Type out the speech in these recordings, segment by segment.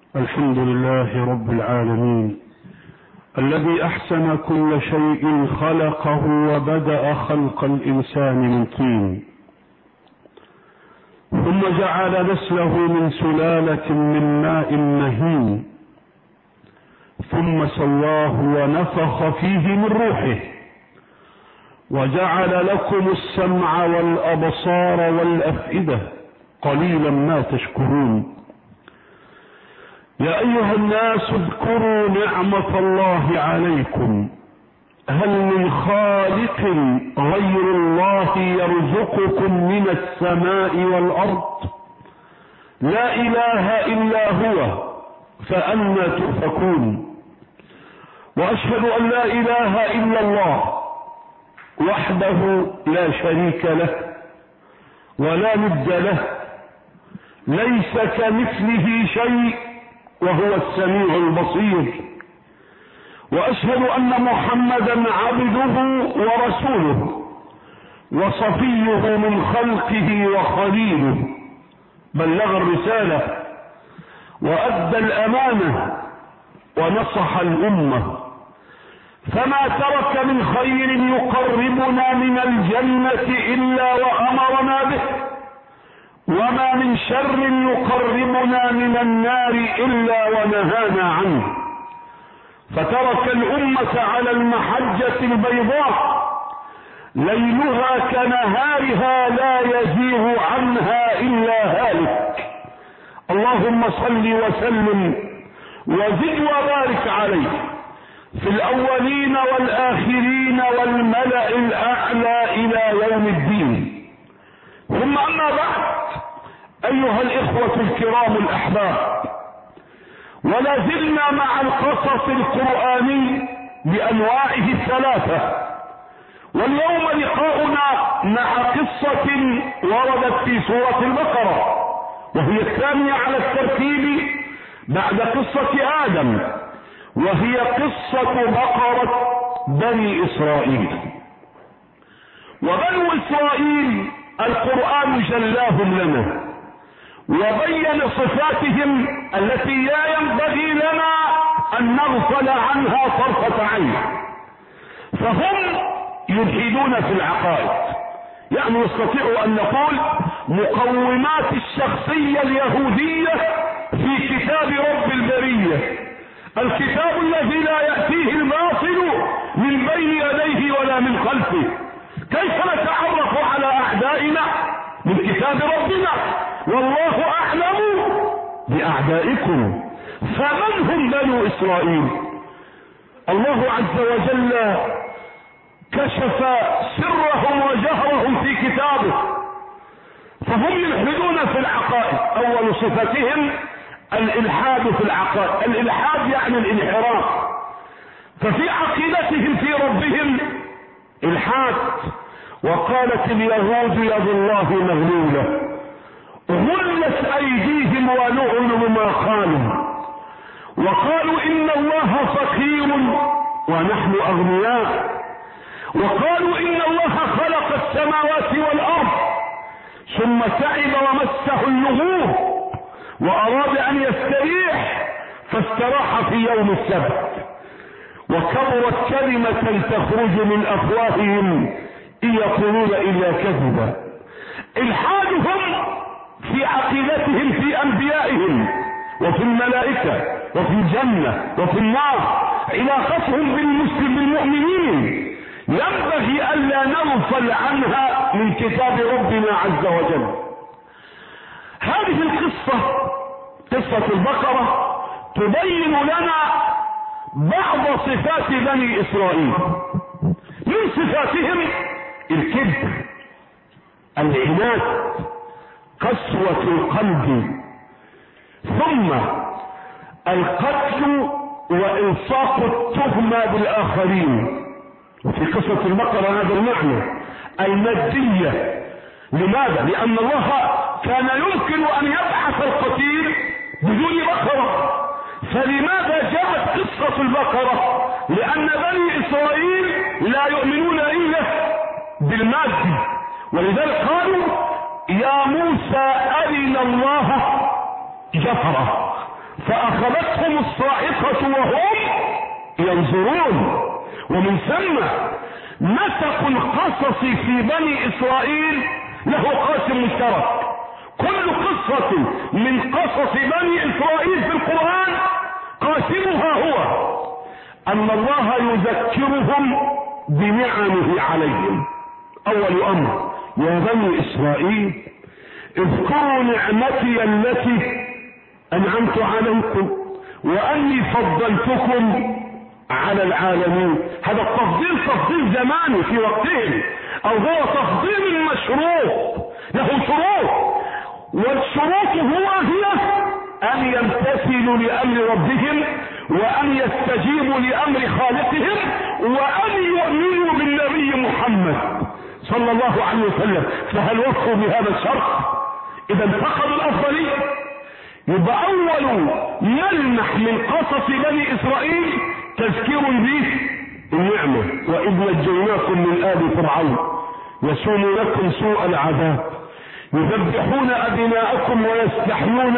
الحمد لله رب العالمين الذي أحسن كل شيء خلقه وبدأ خلق الإنسان من طين، ثم جعل نسله من سلالة من ماء مهين، ثم سواه ونفخ فيه من روحه، وجعل لكم السمع والأبصار والأفئدة، قليلا ما تشكرون. يا أيها الناس اذكروا نعمة الله عليكم، هل من خالق غير الله يرزقكم من السماء والأرض؟ لا إله إلا هو، فأنى تؤفكون. وأشهد أن لا إله إلا الله وحده لا شريك له ولا ند له، ليس كمثله شيء وهو السميع البصير. وأشهد أن محمدا عبده ورسوله وصفيه من خلقه وخليله، بلغ الرسالة وأدى الأمانة ونصح الأمة، فما ترك من خير يقربنا من الجنة إلا وأمرنا به، وما من شر يقربنا من النار إلا ونهانا عنه. فترك الأمة على المحجة البيضاء ليلها كنهارها لا يزيغ عنها إلا هالك. اللهم صل وسلم وزد وبارك عليه في الأولين والآخرين والملأ الأعلى إلى يوم الدين. ثم أما بعد، أيها الإخوة الكرام الأحباب، ولا زلنا مع القصص القرآني بأنواعه الثلاثة، واليوم لقاؤنا مع قصة وردت في سورة البقرة، وهي الثانية على الترتيب بعد قصة آدم، وهي قصة بقرة بني إسرائيل. وبنو إسرائيل القرآن جلاهم لنا وبين صفاتهم التي لا ينبغي لنا أن نغفل عنها طرفة عين. فهم يلحدون في العقائد، يعني نستطيع أن نقول مقومات الشخصية اليهودية في كتاب رب البرية، الكتاب الذي لا يأتيه الباطل من بين يديه ولا من خلفه. كيف نتعرف على أعدائنا؟ من كتاب ربنا، والله أعلم بأعدائكم. فمن هم بنو إسرائيل؟ الله عز وجل كشف سرهم وجهرهم في كتابه، فهم يلحدون في العقائد. أول صفتهم الإلحاد في العقائد. الإلحاد يعني الانحراف، ففي عقيدتهم في ربهم إلحاد. وقالت اليهود يد الله مغلولة غلت أيديهم ولعنوا بما قالوا، وقالوا إن الله فقير ونحن أغنياء، وقالوا إن الله خلق السماوات والأرض ثم تعب ومسه اللغوب وأراد أن يستريح فاستراح في يوم السبت. وكبرت كلمة تخرج من أفواههم إن يقولون إلا كذبا. إلحادهم في عقيدتهم في أنبيائهم وفي الملائكة وفي الجنة وفي النار، علاقتهم بالمؤمنين ينبغي ألا نغفل عنها من كتاب ربنا عز وجل. هذه القصة، قصة البقرة، تبين لنا بعض صفات بني إسرائيل. من صفاتهم الكبر، العناد، قسوة القلب، ثم القتل وإلصاق التهمة بالآخرين. وفي قصة البقرة هذا المعنى المادية. لماذا؟ لأن الله كان يمكن أن يبعث القتيل بدون بقرة، فلماذا جاءت قصة البقرة؟ لأن بني إسرائيل لا يؤمنون إلا بالمادي، ولذلك قالوا يا موسى أرنا الله جهرة فأخذتهم الصاعقة وهم ينظرون. ومن ثم نسق القصص في بني إسرائيل له قاسم مشترك. كل قصة من قصص بني إسرائيل في القرآن قاسمها هو أن الله يذكرهم بنعمه عليهم. أول أمر: يا بني إسرائيل اذكروا نعمتي التي أنعمت عليكم وأني فضلتكم على العالمين. هذا التفضيل تفضيل زماني في وقتهم، أو هو تفضيل مشروط له شروط، والشروط هي أن يمتثلوا لأمر ربهم، وأن يستجيبوا لأمر خالقهم، وأن يؤمنوا بالنبي محمد صلى الله عليه وسلم. فهل وفوا بهذا الشرط؟ إذا انتقلوا الأفضلية. يبقى أول ملمح من قصص بني إسرائيل تذكير به النعمة: وإذ نجيناكم من آل فرعون يسومونكم سوء العذاب يذبحون أبناءكم ويستحيون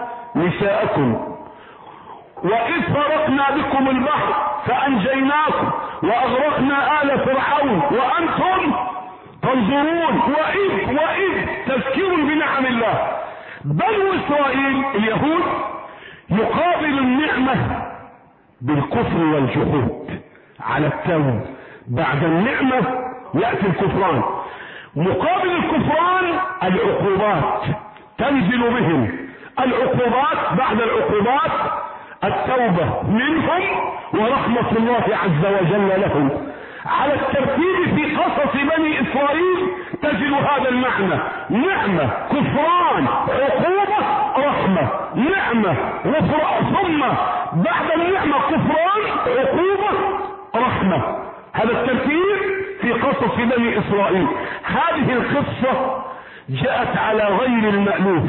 نساءكم وإذ فرقنا بكم البحر فأنجيناكم وأغرقنا آل فرعون وأنتم تنظرون. وإذ تذكير بنعم الله. بنو إسرائيل اليهود يقابل النعمة بالكفر والجحود على التوبة. بعد النعمة يأتي الكفران. مقابل الكفران العقوبات تنزل بهم. العقوبات بعد العقوبات التوبة منهم ورحمة الله عز وجل لهم. على الترتيب في قصص بني إسرائيل تجد هذا المعنى: نعمة، كفران، عقوبة، رحمة. نعمة ثم بعد النعمة كفران، عقوبة، رحمة. هذا الترتيب في قصص بني إسرائيل. هذه القصة جاءت على غير المألوف،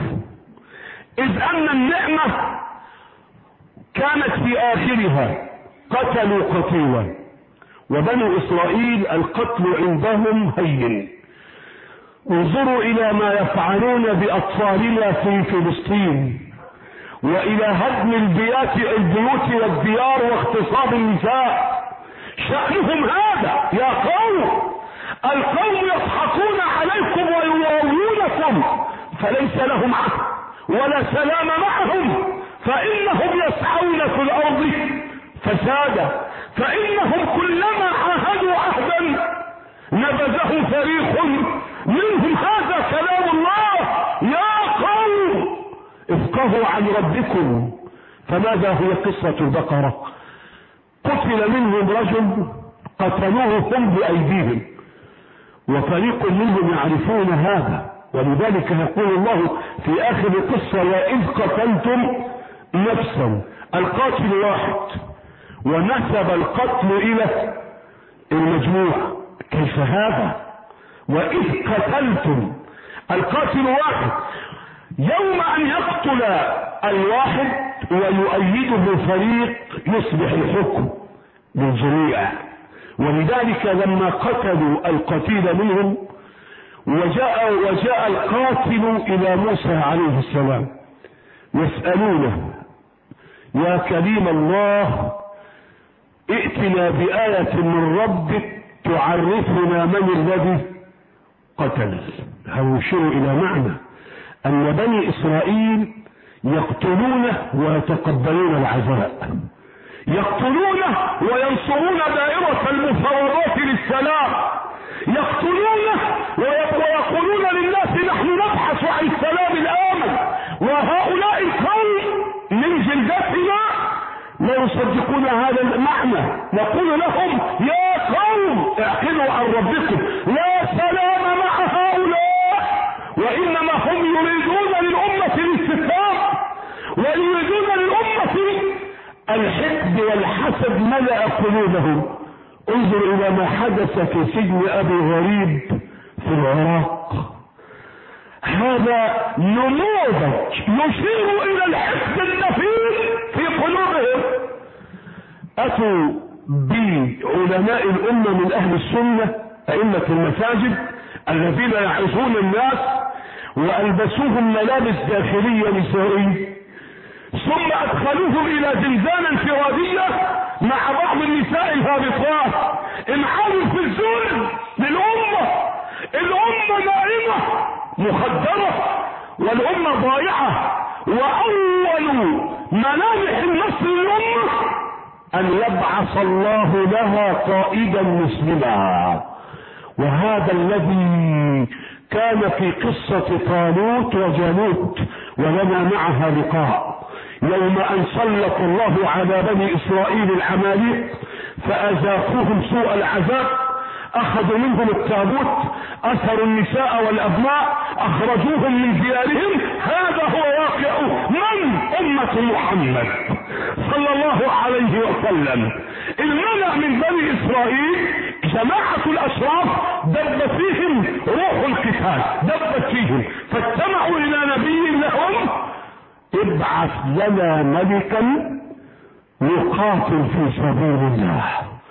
إذ أن النعمة كانت في آخرها قتلوا قتيلا، وبنو إسرائيل القتل عندهم هين. انظروا إلى ما يفعلون بأطفالنا في فلسطين، وإلى هدم البيوت والديار واغتصاب النساء. شأنهم هذا يا قوم. القوم يضحكون عليكم ويراونكم فليس لهم عهد ولا سلام معهم، فإنهم يسعون في الأرض فسادا، فإنهم كلما عاهدوا عهدا نبذه فريق منهم. هذا كلام الله. يا قوم افقهوا عن ربكم. فماذا هي قصة البقرة؟ قتل منهم رجل قتلوه هم بأيديهم، وفريق منهم يعرفون هذا، ولذلك يقول الله في آخر القصة: وإذ قتلتم نفسا. القاتل واحد ونسب القتل إلى المجموع. كيف هذا؟ وإذ قتلتم، القاتل واحد. يوم أن يقتل الواحد ويؤيده فريق يصبح الحكم للجميع. ولذلك لما قتلوا القتيل منهم وجاء القاتل إلى موسى عليه السلام يسألونه: يا كريم الله ائتنا بآية من ربك تعرفنا من الذي قتل. هنشير إلى معنى أن بني إسرائيل يقتلونه ويتقبلون العزاء، يقتلونه وينصرون دائرة المفاوضات للسلام، يقتلونه ويقولون للناس نحن نبحث عن السلام الآمن. وهؤلاء القوم من جلدتنا لا يصدقون هذا المعنى. نقول لهم: يا قوم اعقلوا عن ربكم، لا سلام مع هؤلاء، وإنما هم يريدون للأمة الاستسلام ويريدون للأمة الحقد والحسد ملأ قلوبهم. انظر إلى ما حدث في سجن أبي غريب في العراق. هذا نموذج يشير إلى الحقد النفير في قلوبهم. أتوا بعلماء الأمة من أهل السنة أئمة المساجد الذين يعظون الناس وألبسوهم ملابس داخلية نسائية ثم ادخلوهم الى زنزانة انفرادية مع بعض النساء الهابطات. انعموا في الذل للأمة. الأمة نائمة مخدرة والأمة ضائعة، وأول ملامح النصر للأمة أن يبعث الله لها قائدا مسلما. وهذا الذي كان في قصة طالوت وجالوت، ولنا معها لقاء. يوم أن سلط الله على بني إسرائيل العماليق فأذاقوهم سوء العذاب، أخذوا منهم التابوت، أسروا النساء والأبناء، أخرجوهم من ديارهم. هذا هو واقع من أمة محمد صلى الله عليه وسلم. المنع من بني إسرائيل جماعة الأشراف دب فيهم روح القتال، دبت فيهم، فاجتمعوا إلى نبي لهم: ابعث لنا ملكا يقاتل في سبيل الله.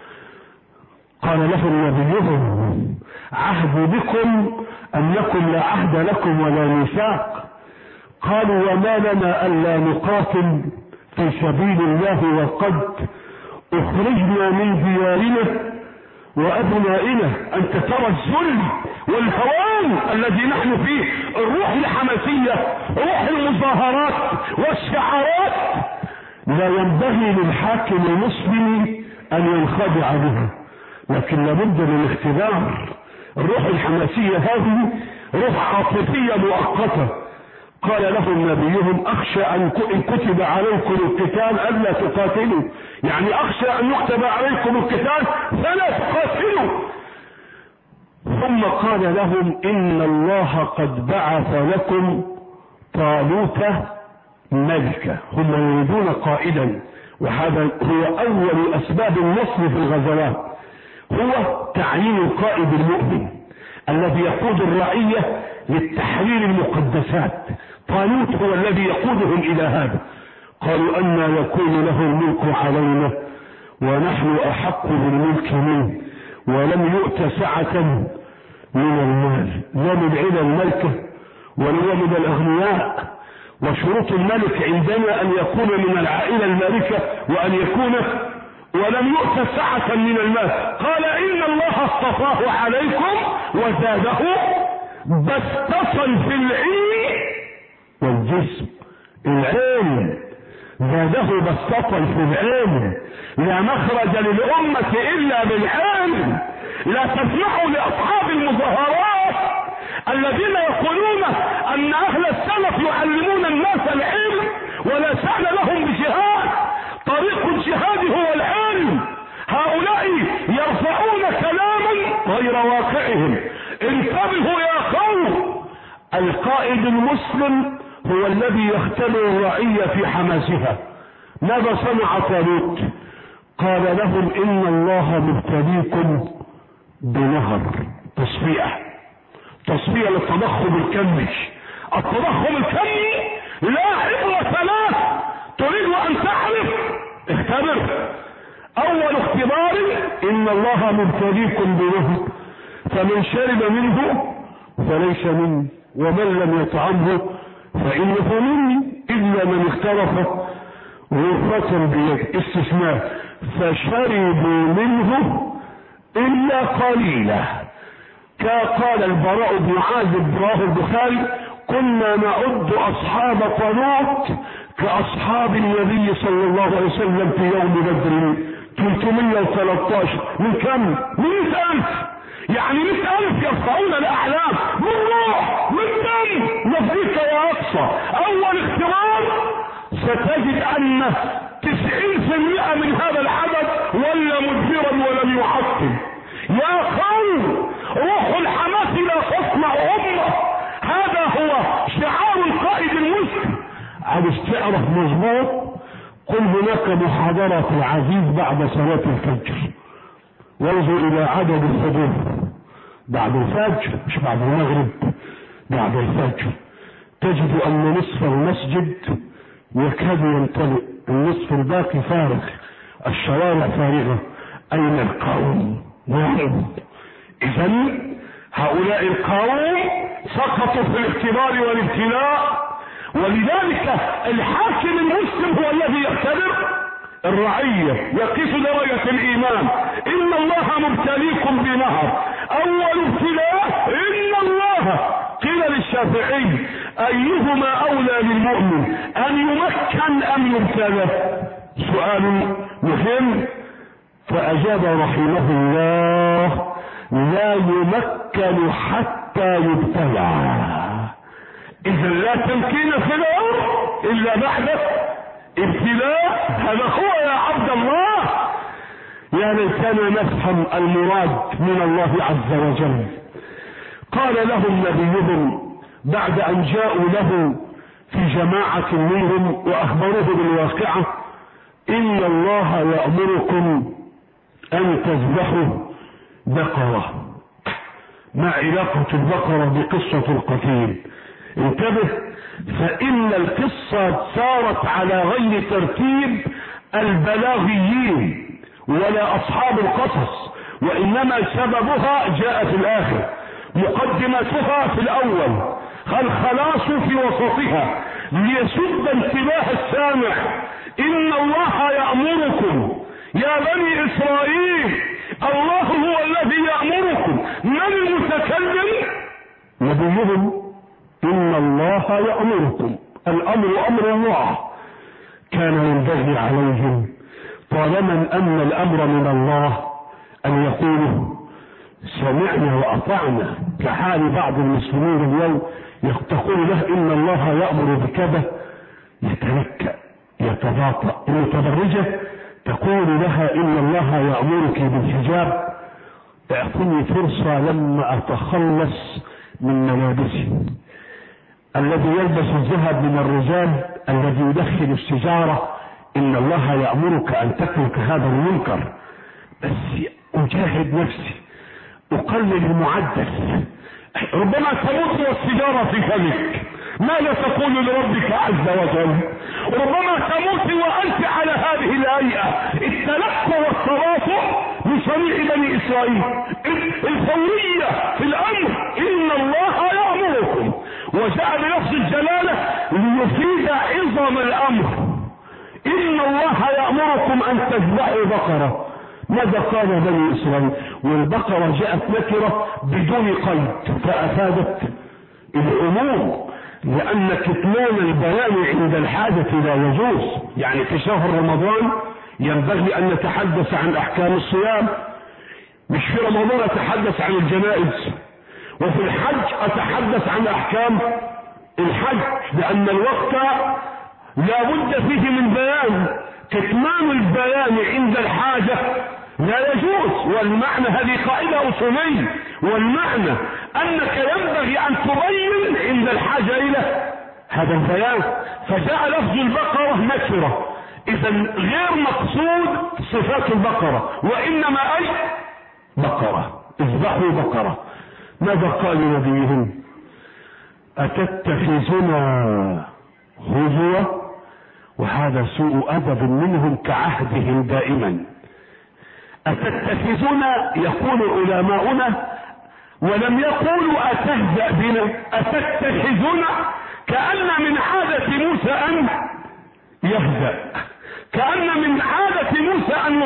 قال لهم نبيهم: عهد بكم أنكم لا عهد لكم ولا ميثاق. قالوا: وما لنا ألا نقاتل في سبيل الله وقد أخرجنا من ديارنا وأبنائنا. أنت ترى الذل والهوان الذي نحن فيه، الروح الحماسية، روح المظاهرات والشعارات لا ينبغي للحاكم المسلم أن ينخدع بها، لكن لابد من اختبار. الروح الحماسية هذه روح عاطفية مؤقتة. قال لهم نبيهم: أخشى أن كتب عليكم القتال ألا تقاتلوا، يعني أخشى أن يكتب عليكم القتال فلا تقاتلوا. ثم قال لهم: إن الله قد بعث لكم طالوت ملكا. هم يريدون قائدا، وهذا هو أول أسباب النصر في الغزوات، هو تعيين القائد المؤمن الذي يقود الرعية للتحرير المقدسات. طالوت هو الذي يقودهم إلى هذا. قالوا: أن يكون له الملك علينا ونحن أحق بالملك منه ولم يؤت سعة من المال. لا من عند الملكة ولا من الأغنياء، وشروط الملك عندنا أن يكون من العائلة المالكة وأن يكون ولم يؤت سعة من المال. قال: إن الله اصطفاه عليكم وزاده بسطة في العلم والجسم. العلم زاده بسطة في العلم، لا مخرج للأمة إلا بالعلم. لا تسمحوا لأصحاب المظاهرات الذين يقولون أن أهل السلف يعلمون الناس العلم ولا شأن لهم بجهاد. طريق الجهاد هو العلم. هؤلاء يرفعون كلاما غير واقعهم. انتبهوا يا قوم. القائد المسلم هو الذي يختبر الرعية في حماسها. ماذا صنع طالوت؟ قال لهم: إن الله مبتليكم بنهر. تصفية للتضخم الكمي. التضخم الكمي لا عبرة له. تريد أن تعرف؟ اختبر. أول اختبار: إن الله مبتليكم بنهر فمن شرب منه فليس مني ومن لم يطعمه فإنه مني إلا من اخترف غرفة بيد. استثناء: فشربوا منه إلا قليلا. قال البراء بن عازب رواه البخاري: كنا نعد أصحاب طالوت كأصحاب النبي صلى الله عليه وسلم في يوم بدر 313. من كم؟ من 100,000. يعني 100,000 يرفعون الأعلام من روح من دم. نفديك يا أقصى. أول اختبار ستجد أن 90% من هذا العدد ولا مدبرا ولم يحطم. يا قوم، روح الحماس لا تصنع أمة. هذا هو شعار القائد المسلم. عايز تعرف مظبوط؟ قل هناك محاضرة العزيز بعد صلاة الفجر، وانظر إلى عدد الحضور بعد الفجر، مش بعد المغرب، بعد الفجر. تجد أن نصف المسجد يكاد يمتلئ، النصف الباقي فارغ، الشوارع فارغة. أين القوم؟ نعم. إذن هؤلاء القوم سقطوا في الاختبار والابتلاء. ولذلك الحاكم المسلم هو الذي يختبر الرعية، يقيس درجة الإيمان. إن الله مبتليكم بنهر، أول ابتلاء إن الله. قيل للشافعي أيهما أولى للمؤمن، أن يمكن أم يبتلى؟ سؤال مهم. فأجاب رحمه الله لا يمكن حتى يبتلى. إذا لا تمكين في الأمر إلا بعد ابتلاء. هذا هو يا عبد الله. يا ليتنا نفهم المراد من الله عز وجل. قال لهم نبيهم بعد أن جاءوا له في جماعة منهم وأخبروه بالواقعة: إن الله يأمركم أن تذبحوا بقرة. ما علاقة البقرة بقصة القتيل؟ انتبه، فإن القصة سارت على غير ترتيب البلاغيين ولا أصحاب القصص، وإنما سببها جاء في الآخر، مقدمتها في الأول، الخلاص في وسطها، ليسد انتباه السامع. إن الله يأمركم يا بني إسرائيل، الله هو الذي يأمركم. من المتكلم؟ نبيهم. إن الله يأمركم، الأمر أمر الله. كان ينبغي عليهم طالما أن الأمر من الله أن يقولوا سمعنا وأطعنا، كحال بعض المسلمين اليوم تقول له إن الله يأمر بكذا، يتنكأ يتباطأ. المتبرجة تقول لها إن الله يأمرك بالحجاب، اعطني فرصة لما أتخلص من ملابسي. الذي يلبس الذهب من الرجال، الذي يدخن السجارة، إن الله يأمرك أن تترك هذا المنكر. بس أجاهد نفسي، أقلل المعدل. ربما تموت والسجارة في فمك، ماذا تقول لربك عز وجل؟ ربما تموت وأنت على هذه الهيئة. التلقى والتواطؤ من صنيع بني إسرائيل، الفورية في الأمر. إن الله يأمركم، وجاء بلفظ الجلالة ليفيد عظم الأمر. إن الله يأمركم أن تذبحوا بقرة. ماذا قال بني إسرائيل؟ والبقرة جاءت نكرة بدون قيد فأفادت العموم، لأن كتمان البيان عند الحاجة لا يجوز. يعني في شهر رمضان ينبغي أن نتحدث عن أحكام الصيام، مش في رمضان أتحدث عن الجنائز، وفي الحج أتحدث عن أحكام الحج، لأن الوقت لا بد فيه من بيان. كتمان البيان عند الحاجة لا يجوز. والمعنى، هذه قاعدة أصولية، والمعنى أنك ينبغي أن تبين عند الحاجة إلى هذا البيان. فجاء لفظ البقرة نكرة، إذا غير مقصود صفات البقرة، وإنما أي بقرة، اذبحوا بقرة. ماذا قال نبيهم؟ أتتخذنا هزوا؟ وهذا سوء أدب منهم كعهدهم دائما. أتتخذنا يقول علماؤنا، ولم يقولوا أتهزأ بنا. أتتخذنا كأن من عادة موسى أن يهزأ، كأن من عادة موسى أن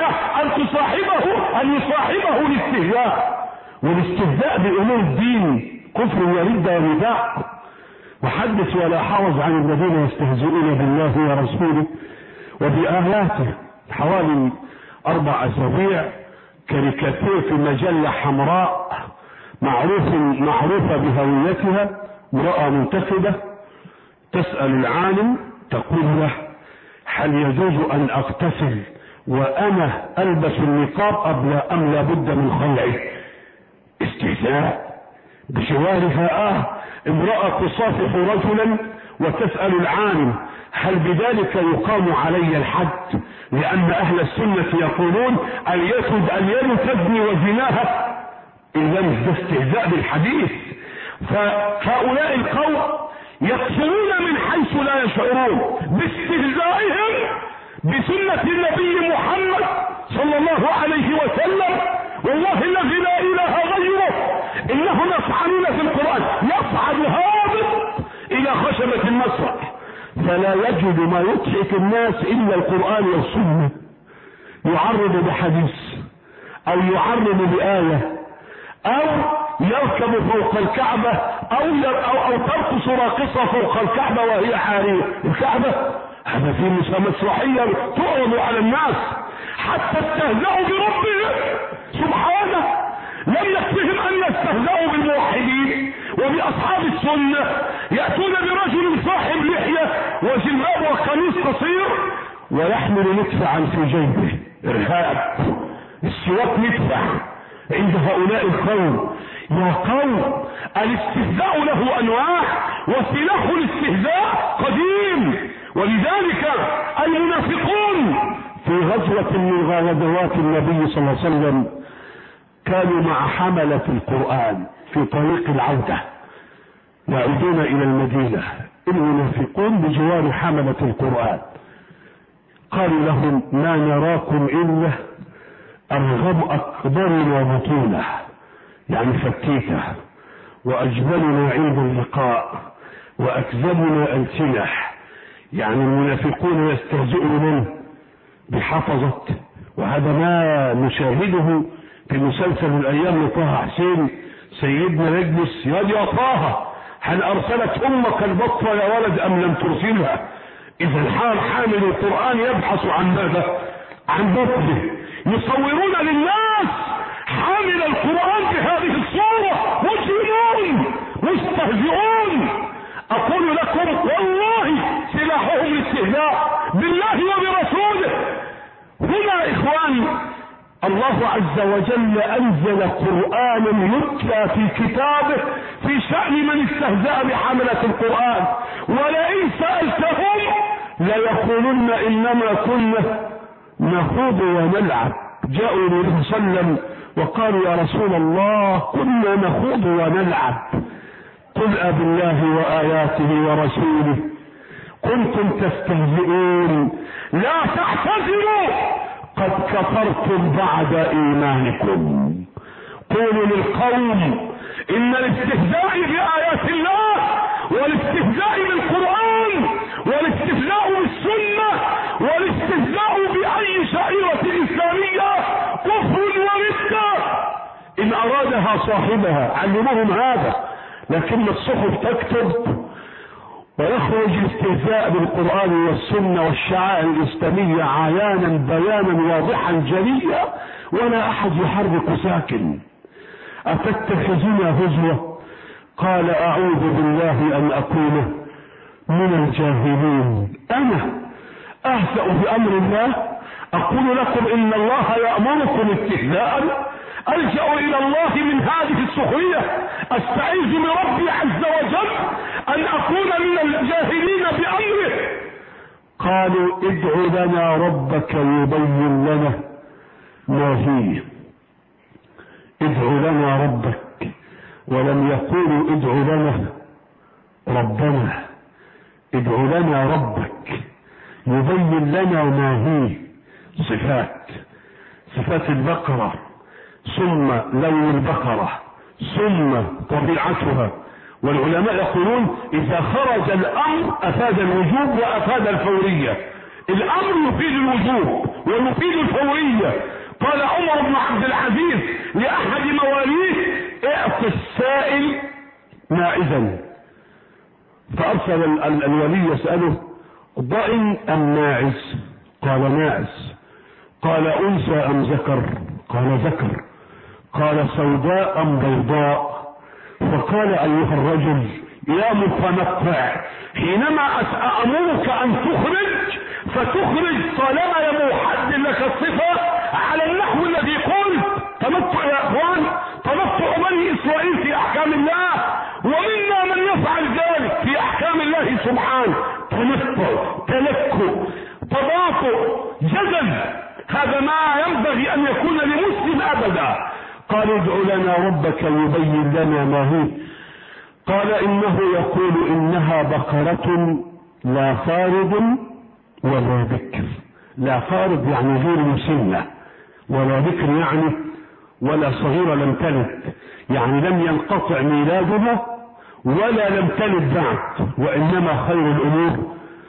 يصاحبه الاستهزاء. والاستهزاء بأمور الدين كفر ورده ونداء. وحدث ولا حرج عن الذين يستهزئون بالله ورسوله وبآياته. حوالي 4 أسابيع كاريكاتير في مجلة حمراء معروفة بهويتها، امرأة منتخبة تسأل العالم تقول له: هل يجوز أن أغتسل وأنا ألبس النقاب أم لابد من خلعه؟ استهزاء بجوارها. امرأة تصافح رجلا وتسأل العالم: هل بذلك يقام علي الحد؟ لأن أهل السنة يقولون اليد تزني وزناها إن لم تستهزاء بالحديث. فهؤلاء القوم يقصرون من حيث لا يشعرون باستهزائهم بسنة النبي محمد صلى الله عليه وسلم. والله الذي لا إله غيره إنهم يفعلون في القرآن، يصعد هابط الى خشبة المسرح، فلا يجد ما يضحك الناس الا القرآن والسنة. يعرض بحديث او يعرض بآية او يركب فوق الكعبة او ترقص راقصة فوق الكعبة وهي عارية. الكعبة هذا في مسرحية تعرض على الناس حتى استهزأوا بربهم سبحانه. لم يكفهم ان يستهزأوا بالموحدين وبأصحاب السنة، يأتون برجل صاحب لحية وجلباب وقميص قصير ويحمل مدفعا في جيبه، ارهاب. السواك مدفع عند هؤلاء القوم. يا قوم، الاستهزاء له انواع وسلاح الاستهزاء قديم. ولذلك المنافقون في غزوة من غزوات النبي صلى الله عليه وسلم كانوا مع حملة القرآن في طريق العودة يعودون الى المدينة. المنافقون بجوار حملة القرآن قالوا لهم ما نراكم الا ارغب اكبرنا بطولة، يعني فتيكة، واجبلنا عند اللقاء، واكذبنا السنة. يعني المنافقون يستهزئون من؟ بحفظة. وهذا ما نشاهده في مسلسل الايام لطه حسين. سيدنا يجلس يا طه هل ارسلت امك البطة يا ولد ام لم ترسلها؟ اذا حامل القرآن يبحث عن ماذا؟ عن بطنه. يصورون للناس حامل القرآن بهذه الصورة، مجرمون مستهزئون. اقول لكم والله سلاحهم الاستهزاء بالله وبرسوله. هنا اخوان الله عز وجل انزل قرآنا يتلى في كتابه في شأن من استهزأ بحملة القرآن، ولئن سألتهم ليقولن انما كنا نخوض ونلعب. جاءوا النبي صلى الله عليه وسلم وقالوا يا رسول الله كنا نخوض ونلعب، قل أبالله وآياته ورسوله كنتم تستهزئون لا تعتذروا قد كفرتم بعد إيمانكم. قولوا للقوم إن الاستهزاء بآيات الله والاستهزاء بالقرآن والاستهزاء بالسنة والاستهزاء بأي شعيرة إسلامية كفر وردة إن أرادها صاحبها. علموهم هذا، لكن الصحف تكتب ويخرج الاستهزاء بالقرآن والسنة والشعائر الإسلامية عيانا بيانا واضحا جليا ولا أحد يحرك ساكن. أتتخذنا هزوة؟ قال أعوذ بالله أن أكون من الجاهلين. أنا أهزأ بأمر الله؟ أقول لكم إن الله يأمركم استهزاء؟ ألجأ إلى الله من هذه السخرية؟ أستعيذ بربي عز وجل أن أكون من الجاهلين بأمره. قالوا ادع لنا ربك يبين لنا ما هي. ادع لنا ربك، ولم يقولوا ادع لنا ربنا. ادع لنا ربك يبين لنا ما هي. صفات البقرة، ثم لون البقرة، ثم طبيعتها. والعلماء يقولون إذا خرج الأمر أفاد الوجوب وأفاد الفورية. الأمر يفيد الوجوب ويفيد الفورية. قال عمر بن عبد العزيز لأحد مواليه اعط السائل ماعزا، فأرسل الولي يسأله ضئن أم ماعز؟ قال ماعز. قال أنثى أم ذكر؟ قال ذكر. قال سوداء أم بيضاء؟ فقال أيها الرجل يا متنطع، حينما أأمرك أن تخرج فتخرج طالما لم أحدد لك الصفة على النحو الذي قلت. تنطع يا أخوان، تنطع بني إسرائيل في أحكام الله، ومنا من يفعل ذلك في أحكام الله سبحانه. تنطع، تلكؤ، تباطؤ، جدل، هذا ما ينبغي أن يكون لمسلم أبدا. قالوا ادع لنا ربك يبين لنا ما هي. قال إنه يقول إنها بقرة لا فارض ولا بكر. لا فارض يعني غير مسنة، ولا بكر يعني ولا صغيرة لم تلد، يعني لم ينقطع ميلادها ولا لم تلد بعد، وإنما خير الأمور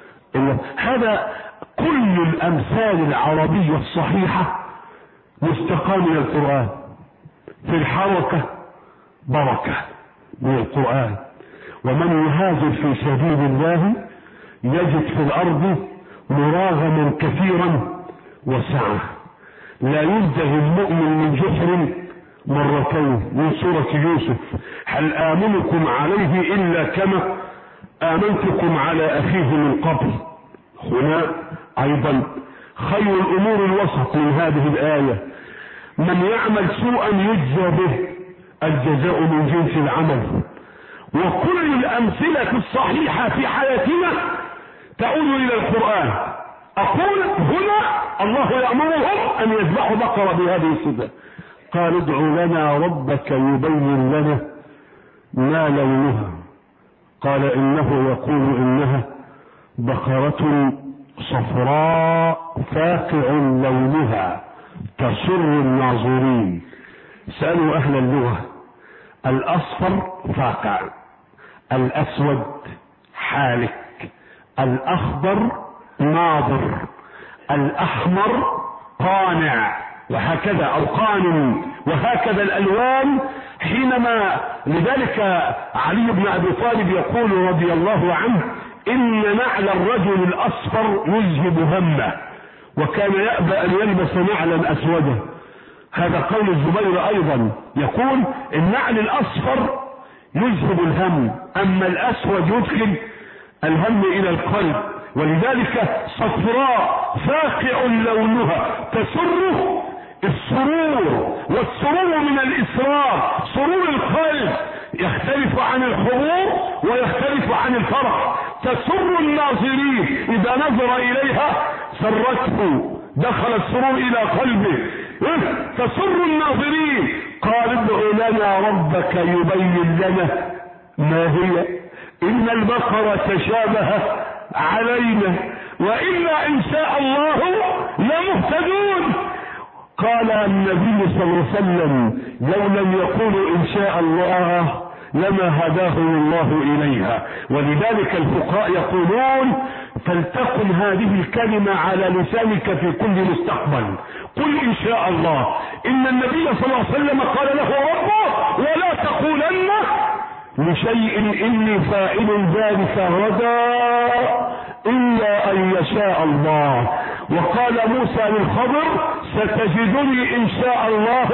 هذا. كل الأمثال العربية الصحيحة مستقى من القرآن. في الحركة بركة من القرآن. ومن يهاجر في سبيل الله يجد في الأرض مراغما كثيرا وسعة. لا ينتهي المؤمن من جحر مرتين من سورة يوسف: هل آمنكم عليه إلا كما آمنتكم على أخيه من قبل. هنا أيضا خير الأمور الوسط من هذه الآية: من يعمل سوءا يجزى به، الجزاء من جنس العمل. وكل الأمثلة الصحيحة في حياتنا تعود إلى القرآن. أقول هنا الله يأمرهم أن يذبحوا بقرة بهذه الصفة. قال: ادع لنا ربك يبين لنا ما لونها. قال: إنه يقول إنها بقرة صفراء فاقع لونها تسر الناظرين. سألوا أهل اللغة: الأصفر فاقع، الأسود حالك، الأخضر ناظر، الأحمر قانع، وهكذا أو قانن، وهكذا الألوان. حينما لذلك علي بن أبي طالب يقول رضي الله عنه: إن نعل الرجل الأصفر يذهب همه، وكان يأبى أن يلبس نعلا أسودا. هذا قول الزبير أيضا، يقول: النعل الأصفر يذهب الهم، أما الأسود يدخل الهم إلى القلب. ولذلك صفراء فاقع لونها تسره السرور، والسرور من الإسرار، سرور القلب يختلف عن الحضور ويختلف عن الفرح. تسر الناظرين، إذا نظر إليها سرته، دخل السرور إلى قلبه. تسر الناظرين. قال: ادع لنا ربك يبين لنا ما هي، إن البقرة تشابه علينا وإنا إن شاء الله لمهتدون. قال النبي صلى الله عليه وسلم: لو لم يقولوا إن شاء الله لما هداهم الله إليها. ولذلك الفقهاء يقولون: فلتكن هذه الكلمة على لسانك في كل مستقبل. قل إن شاء الله. إن النبي صلى الله عليه وسلم قال له ربه: ولا تقولن لشيء إني فاعل ذلك غدا إلا أن يشاء الله. وقال موسى للخضر: ستجدني إن شاء الله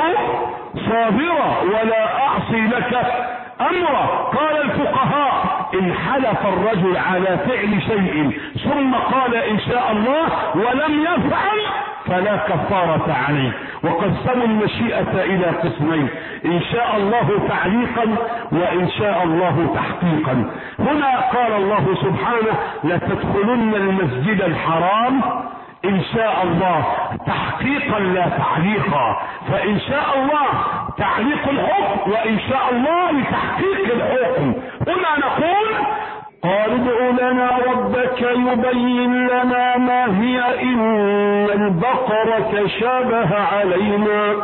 صابرا ولا أعصي لك أمرا. قال الفقهاء: إن حلف الرجل على فعل شيء ثم قال إن شاء الله ولم يفعل فلا كفارة عليه. وقسموا المشيئة إلى قسمين: إن شاء الله تعليقا وإن شاء الله تحقيقا. هنا قال الله سبحانه: لتدخلن المسجد الحرام إن شاء الله تحقيقا لا تعليقا. فإن شاء الله تعليق الحكم، وإن شاء الله لتحقيق الحكم. هنا نقول: قال ادع لنا ربك يبين لنا ما هي، إن البقرة تشابه علينا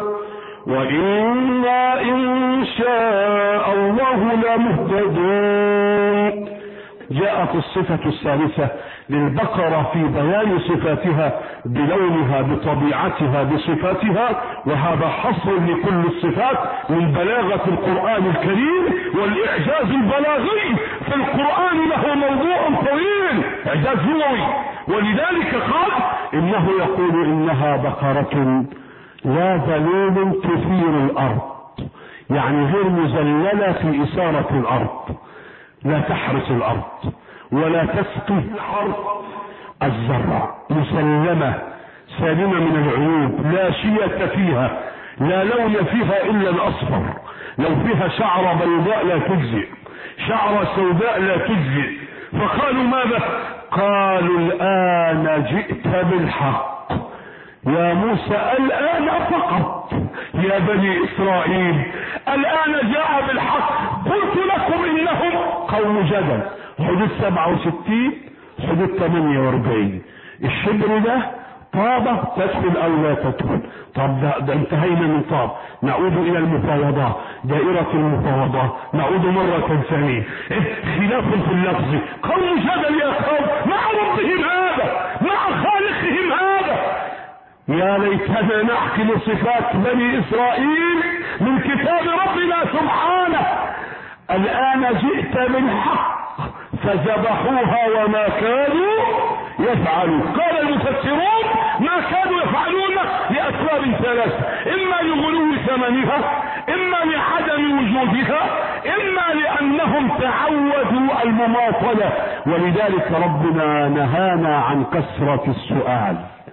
وإنا إن شاء الله لمهتدون. جاءت الصفة الثالثة للبقرة في بيان صفاتها بلونها بطبيعتها بصفاتها، وهذا حصر لكل الصفات من بلاغة القرآن الكريم والإعجاز البلاغي. في القرآن له موضوع طويل، إعجاز لغوي. ولذلك قال: إنه يقول إنها بقرة لا ذلول تثير الأرض، يعني غير مذللة في إثارة الأرض، لا تحرس الأرض ولا تسقي الحرث الزرع، مسلمة سالمة من العيوب، لا شية فيها، لا لون فيها إلا الأصفر. لو فيها شعرة بيضاء لا تجزئ، شعرة سوداء لا تجزئ. فقالوا: ماذا؟ قالوا: الآن جئت بالحق يا موسى، الآن فقط يا بني إسرائيل، الآن جاء بالحق. قلت لكم إنهم قوم جدل. حدود 67 حدود 48. الشبر ده طاب تدخل او لا تدخل. طب ده انتهينا من طاب، نعود الى المفاوضات، دائرة المفاوضات، نعود مرة ثانية. خلاف في اللفظ، قوم جدل يا قوم مع ربهم هذا، مع خالقهم هذا. يا ليتنا نحكم صفات بني اسرائيل من كتاب ربنا سبحانه. الان جئت بالحق فذبحوها وما كانوا يفعلون. قال المفسرون ما كانوا يفعلون لأسباب ثلاثة: إما لغلو ثمنها، إما لعدم وجودها، إما لأنهم تعودوا المماطلة. ولذلك ربنا نهانا عن كثرة السؤال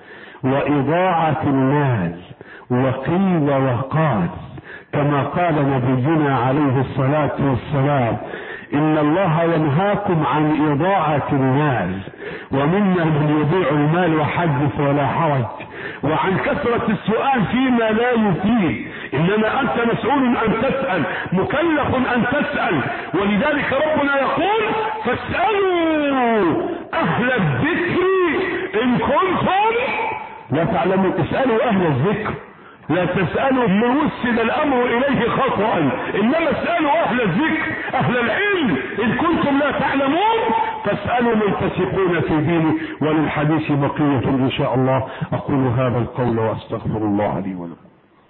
وإضاعة المال وقيل وقال، كما قال نبينا عليه الصلاة والسلام: إن الله ينهاكم عن إضاعة المال، ومنا من يضيع المال وحدث ولا حرج، وعن كثرة السؤال فيما لا يفيد. إنما أنت مسؤول أن تسأل، مكلف أن تسأل. ولذلك ربنا يقول: فاسألوا أهل الذكر إن كنتم لا تعلمون. اسألوا أهل الذكر، لا تسألوا من وسد الأمر إليه خطأ، إنما اسألوا أهل الذكر، أهل العلم إن كنتم لا تعلمون. فاسألوا من تثقون في دينه. وللحديث بقية إن شاء الله. أقول هذا القول وأستغفر الله لي ولكم.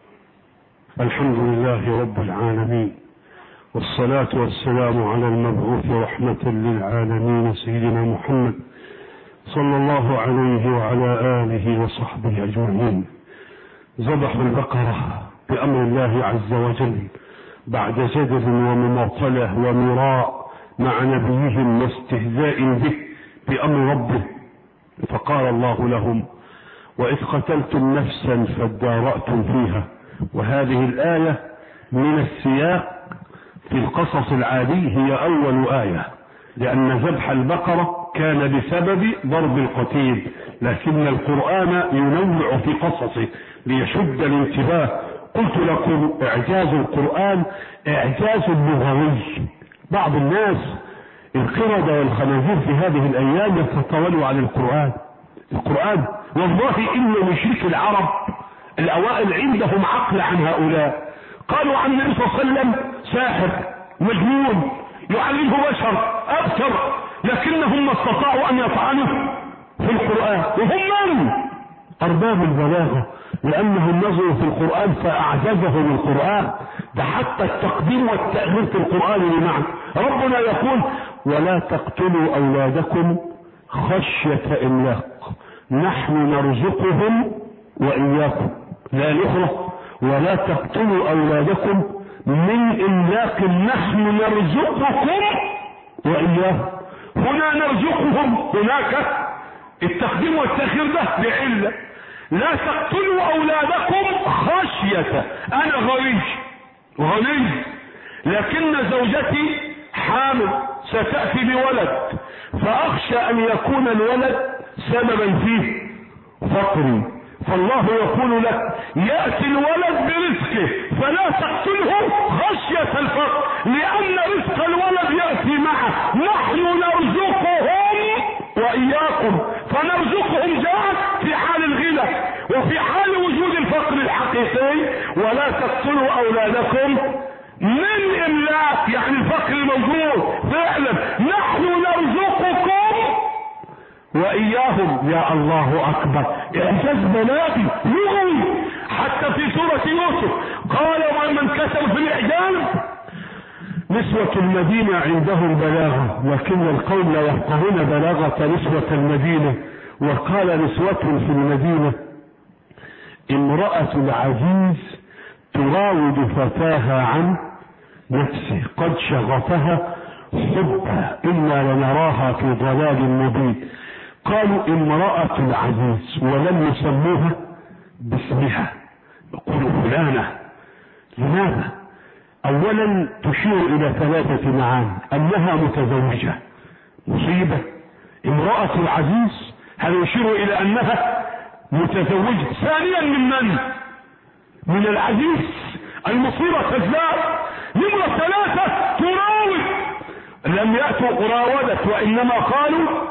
الحمد لله رب العالمين، والصلاة والسلام على المبعوث رحمة للعالمين سيدنا محمد صلى الله عليه وعلى آله وصحبه أجمعين. ذبحوا البقرة بأمر الله عز وجل بعد جدل ومماطلة ومراء مع نبيهم واستهزاء به بأمر ربه. فقال الله لهم: وإذ قتلتم نفسا فادارأتم فيها. وهذه الآية من السياق في القصص العادي هي أول آية، لأن ذبح البقرة كان بسبب ضرب القتيل، لكن القرآن ينوع في قصصه ليشد الانتباه. قلت لكم إعجاز القرآن إعجاز لغوي. بعض الناس القردة والخنازير في هذه الأيام يتطاولوا عن القرآن. والله إن مشرك العرب الأوائل عندهم عقل عن هؤلاء. قالوا عن النبي صلى الله عليه وسلم: ساحر، مجنون، يعلمه بشر، أبتر. لكنهم ما استطاعوا أن يطعنوا في القرآن. وهم من؟ أرباب البلاغة، لأنهم نظروا في القرآن فأعجزهم القرآن. ده حتى التقديم والتأخير في القرآن بمعنى ربنا يقول: ولا تقتلوا أولادكم خشية إملاق نحن نرزقهم وإياكم. لا الأخرى: ولا تقتلوا أولادكم من إملاق نحن نرزقكم وإياكم. هنا نرزقهم، هناك التقديم والتأخير ده بعلة. لا تقتلوا أولادكم خشية، أنا غني لكن زوجتي حامل ستأتي بولد، فأخشى أن يكون الولد سببا فيه فقري. فالله يقول لك: يأتي الولد برزقه فلا تقتله خشية الفقر، لأن رزق الولد يأتي معه. نحن نرزقهم وإياكم، فنرزقهم جاءت في حال الغنى وفي حال وجود الفقر الحقيقي. ولا تقتلوا أولادكم من إملاق، يعني الفقر موجود فعلا. نحن نرزقكم وإياهم. يا الله أكبر، إعجاز بلاغي لغوي. حتى في سورة يوسف قال: ومن كتب في الإعجاز: نسوة المدينة عندهم بلاغة، لكن القوم لا يفقهون بلاغة نسوة المدينة. وقال نسوة في المدينة: امرأة العزيز تراود فتاها عن نفسه قد شغفها حبا إنا لنراها في ضلال مبين. قالوا امرأة العزيز ولم يسموها باسمها، يقولوا فلانة. لماذا؟ اولا تشير الى 3 معاني: انها متزوجة، مصيبة. امرأة العزيز هل يشير الى انها متزوجة؟ ثانيا من العزيز، المصيبة كذاب. نمرة 3 تراود، لم يأتوا راودت وانما قالوا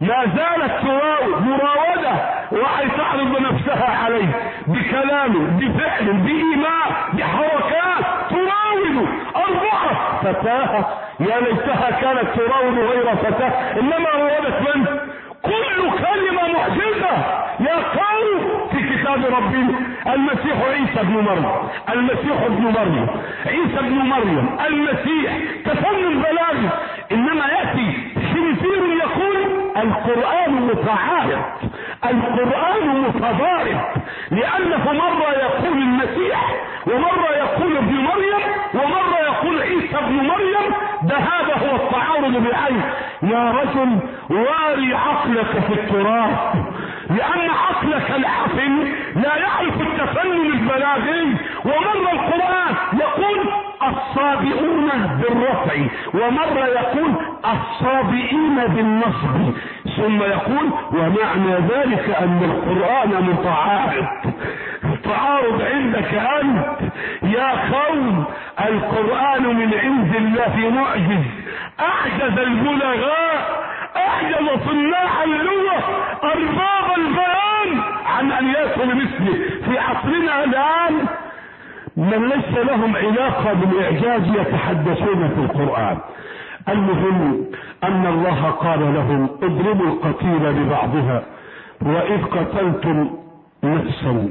ما زالت تراود مراودة وهي تعرض نفسها عليه بكلام بفعل بإيماء بحركات تراود 4 فتاة. يا ليتها كانت تراود غير فتاة، انما راودت من؟ كل كلمة معجزة يا قوم في كتاب ربنا. المسيح عيسى ابن مريم، المسيح ابن مريم، عيسى ابن مريم، المسيح تفنن بلاغي، انما يأتي خنزير يقول القرآن متعارض، القرآن متضارب، لأنه مرة يقول المسيح ومرة يقول ابن مريم ومرة يقول عيسى ابن مريم. ده هذا هو التعارض بعين. يا رجل واري عقلك في التراث، لأن عقلك العفن لا يعرف التفنن البلاغي. ومرة القرآن يقول الصابئون بالرفع، ومرة يقول الصابئين بالنصب، ثم يقول ومعنى ذلك أن القرآن متعارض. تعارض عندك أنت يا قوم. القرآن من عند الله معجز، أعجز البلغاء، أعجز صناع اللغة أرباب البيان عن أن يأتوا بمثله. في عصرنا الآن من ليس لهم علاقة بالإعجاز يتحدثون في القرآن. المهم أن الله قال لهم اضربوا القتيل ببعضها، وإذ قتلتم نفسا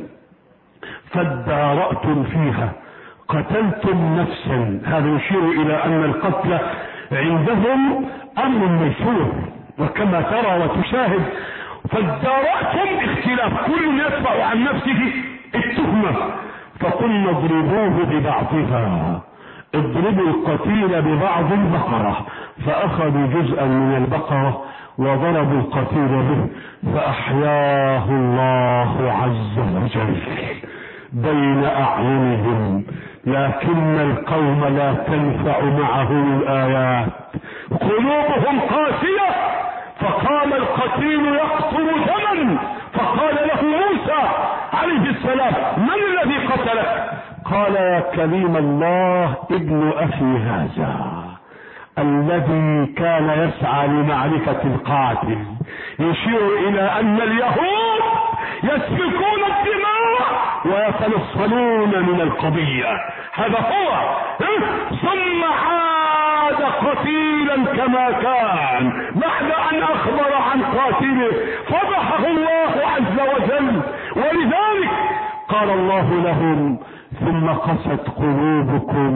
فادارأتم فيها قتلتم نفسا. هذا يشير إلى أن القتل عندهم أمر ميسور، وكما ترى وتشاهد فادارأتم اختلاف، كل يدفع عن نفسه التهمة. فقلنا اضربوه ببعضها، اضربوا القتيل ببعض البقرة، فأخذوا جزءا من البقرة وضربوا القتيل به فأحياه الله عز وجل بين أعينهم، لكن القوم لا تنفع معهم الآيات، قلوبهم قاسية. فقام القتيل يقطر دما، فقال له موسى عليه السلام من الذي قتلك؟ قال يا كريم الله ابن أخي هذا الذي كان يسعى لمعرفة القاتل. يشير إلى أن اليهود يسفكون الدماء ويتنصلون من القضية. هذا هو. ثم عاد قتيلا كما كان بعد أن أخبر عن قاتله، فضحه الله عز وجل. ولذلك قال الله لهم ثم قست قلوبكم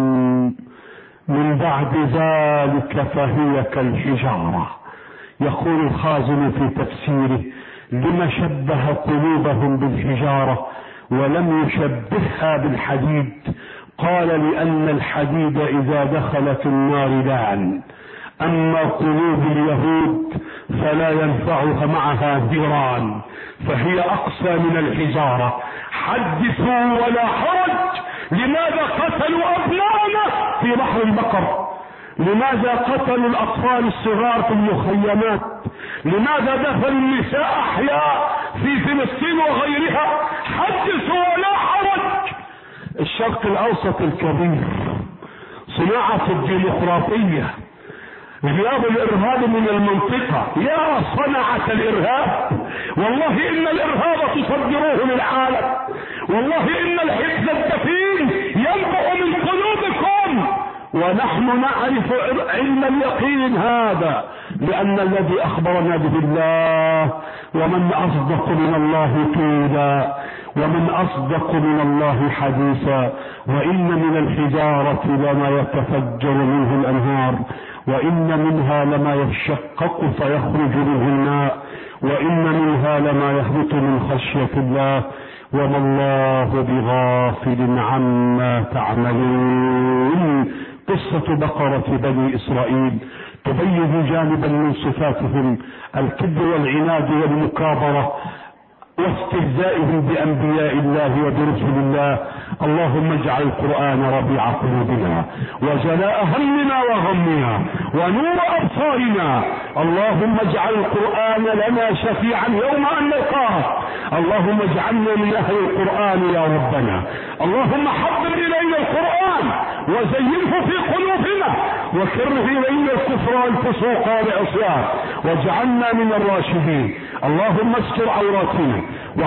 من بعد ذلك فهي كالحجارة. يقول الخازن في تفسيره لما شبه قلوبهم بالحجارة ولم يشبهها بالحديد؟ قال لأن الحديد إذا دخل في النار لان، أما قلوب اليهود فلا ينفعها معها نيران، فهي أقسى من الحجارة. حدثوا ولا حرج. لماذا قتلوا أبنائنا في بحر البقر؟ لماذا قتلوا الأطفال الصغار في المخيمات؟ لماذا دفنوا النساء أحياء في فلسطين وغيرها؟ حدثوا ولا حرج. الشرق الأوسط الكبير، صناعة الديمقراطية، غياب الإرهاب من المنطقة. يا صنعة الإرهاب، والله إن الإرهاب تصدروه للعالم، والله إن الحزب الدفين ينبع من قلوبكم، ونحن نعرف علم اليقين هذا، لأن الذي أخبرنا به الله. ومن أصدق من الله قيلا ومن أصدق من الله حديثا. وإن من الحجارة لما يتفجر منه الأنهار، وإن منها لما يشقق فيخرج منه الماء، وإن منها لما يهبط من خشية الله، وما الله بغافل عما تعملون. قصة بقرة بني إسرائيل تبين جانبا من صفاتهم: الكبر والعناد والمكابرة واستهزائهم بأنبياء الله وبرسل الله. اللهم اجعل القرآن ربيع قلوبنا وجلاء همنا وغمنا ونور أبصارنا. اللهم اجعل القرآن لنا شفيعا يوم أن نلقاه. اللهم اجعلنا من أهل القرآن يا ربنا. اللهم حبب إلينا القرآن وزينه في قلوبنا وكره إلينا الكفر والفسوق والعصيان واجعلنا من الراشدين. اللهم استر عوراتنا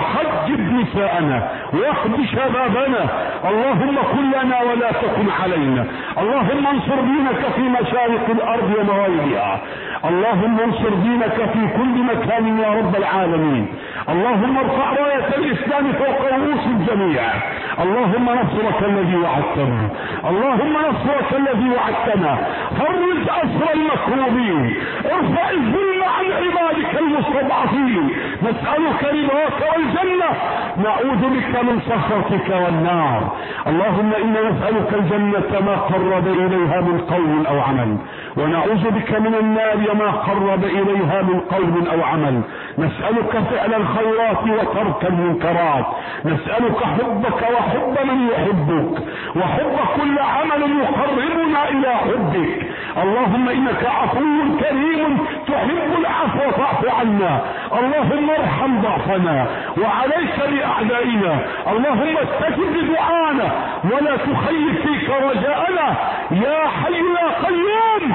وحجب نساءنا واخد شبابنا. اللهم كن لنا ولا تكن علينا. اللهم انصر دينك في مشارق الارض ومغاربها. اللهم انصر دينك في كل مكان يا رب العالمين. اللهم ارفع راية الاسلام فوق رؤوس الجميع. اللهم نصرك الذي وعدتنا. اللهم نصرك الذي وعدتنا. فرج اسر المكروبين. ارفع الظلم عن عبادك المستضعفين. نسألك رضاك والجنة نعوذ بك من سخطك والنار. اللهم انا نسألك الجنة ما قرب اليها من قول او عمل ونعوذ بك من النار ما قرب اليها من قول او عمل. نسألك فعل الخيرات وترك المنكرات. نسألك حبك وحب من يحبك وحب كل عمل يقربنا الى حبك. اللهم انك عفو كريم تحب العفو فاعف عنا. اللهم ارحم ضعفنا وعليك باعدائنا. اللهم استجب لدعانا ولا تخيب فيك رجاءنا. يا حي يا قيوم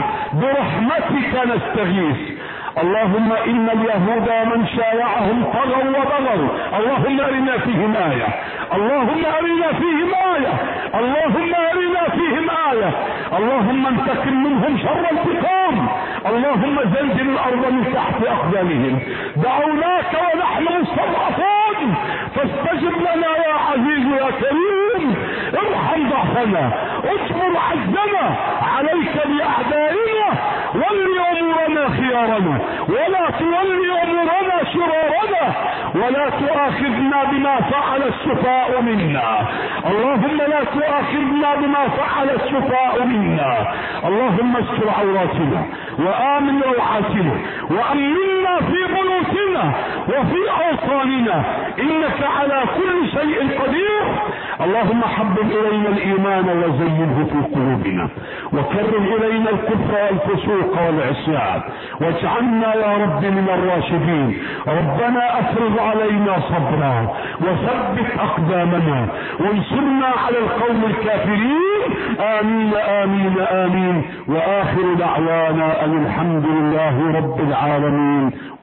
برحمتك نستغيث. اللهم ان اليهود من شايعهم طغوا وبغوا. اللهم ارنا فيهم آية. اللهم ارنا فيهم آية. اللهم ارنا فيهم آية. اللهم انتقم منهم شر انتقام. اللهم زلزل الارض من تحت اقدامهم. دعوناك ونحن مستضعفون فاستجب لنا يا عزيز يا كريم. ارحم ضعفنا اجبر عزنا عليك باعدائنا. ولي امورنا خيارنا ولا تولي امورنا شرارنا ولا تؤاخذنا بما فعل السفهاء منا. اللهم لا تؤاخذنا بما فعل السفهاء منا. اللهم استر عوراتنا وآمن روعاتنا وأمنا في بيوتنا وفي أوطاننا إنك على كل شيء قدير. اللهم حبب إلينا الإيمان وزينه في قلوبنا وكرم إلينا الكفر والفسوق والعصيان واجعلنا يا رب من الراشدين. ربنا أفرض علينا صبرا وثبت أقدامنا وانصرنا على القوم الكافرين. آمين آمين آمين. وآخر دعوانا أن الحمد لله رب العالمين.